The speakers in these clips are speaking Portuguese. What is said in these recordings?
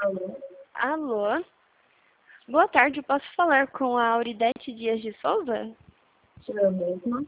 Alô, Alô? Boa tarde, posso falar com a Auridete Dias de Souza? sou eu mesma.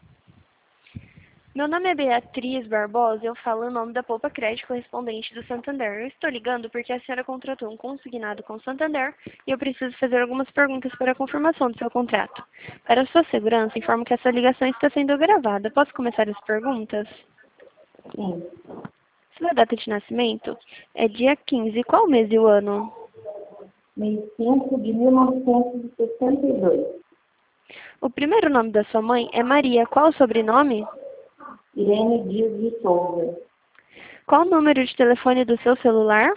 Meu nome é Beatriz Barbosa e eu falo em nome da Poupa Crédito correspondente do Santander. Eu estou ligando porque a senhora contratou um consignado com o Santander e eu preciso fazer algumas perguntas para a confirmação do seu contrato. Para sua segurança, informo que essa ligação está sendo gravada. Posso começar as perguntas? Sim, Sua data de nascimento é dia 15. Qual mês e o ano? mês 5 de 1962. O primeiro nome da sua mãe é Maria. Qual o sobrenome? Irene Dias de Souza. Qual o número de telefone do seu celular?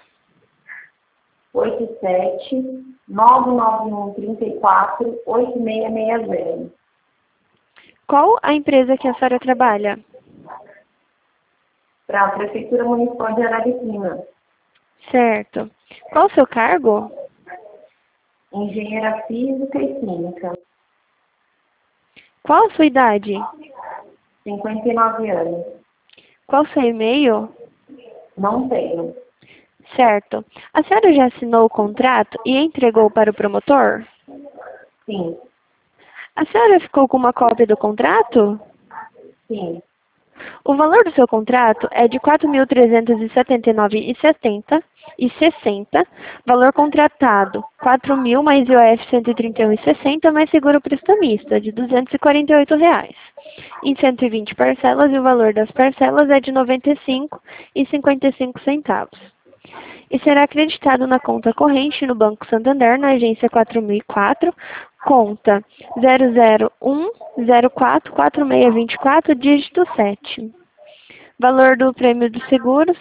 87-991-34-8660. Qual a empresa que a senhora trabalha? Para a Prefeitura Municipal de Araripina. Certo. Qual o seu cargo? Engenheira Física e Química. Qual a sua idade? 59 anos. Qual o seu e-mail? Não tenho. Certo. A senhora já assinou o contrato e entregou para o promotor? Sim, A senhora ficou com uma cópia do contrato? sim. O valor do seu contrato é de R$ 4.379,60. Valor contratado, 4.000 mais IOF 131,60 mais seguro prestamista, de R$ 248 reais. Em 120 parcelas, e o valor das parcelas é de R$ 95,55. E será acreditado na conta corrente no Banco Santander, na agência 4004, conta 001044624, dígito 7. Valor do prêmio do seguro,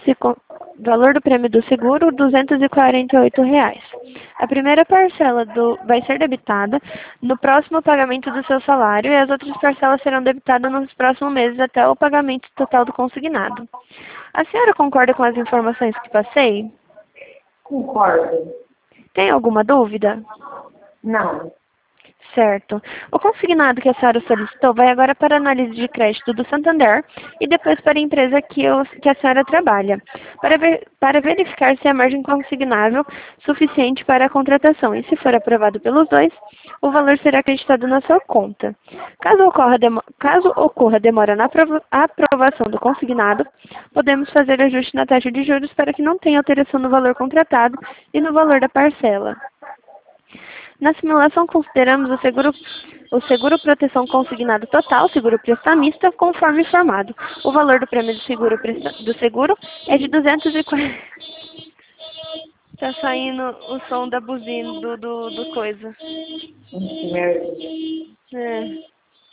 R$ 248 reais. A primeira parcela vai ser debitada no próximo pagamento do seu salário e as outras parcelas serão debitadas nos próximos meses até o pagamento total do consignado. A senhora concorda com as informações que passei? Concordo. Tem alguma dúvida? Não. Certo. O consignado que a senhora solicitou vai agora para a análise de crédito do Santander e depois para a empresa que a senhora trabalha, para verificar se a margem consignável suficiente para a contratação. E se for aprovado pelos dois, o valor será acreditado na sua conta. Caso ocorra demora na aprovação do consignado, podemos fazer ajuste na taxa de juros para que não tenha alteração no valor contratado e no valor da parcela. Na simulação, consideramos o seguro proteção consignado total, seguro prestamista, conforme informado. O valor do prêmio do seguro é de 240. Tá saindo o som da buzina do coisa. Merda. É.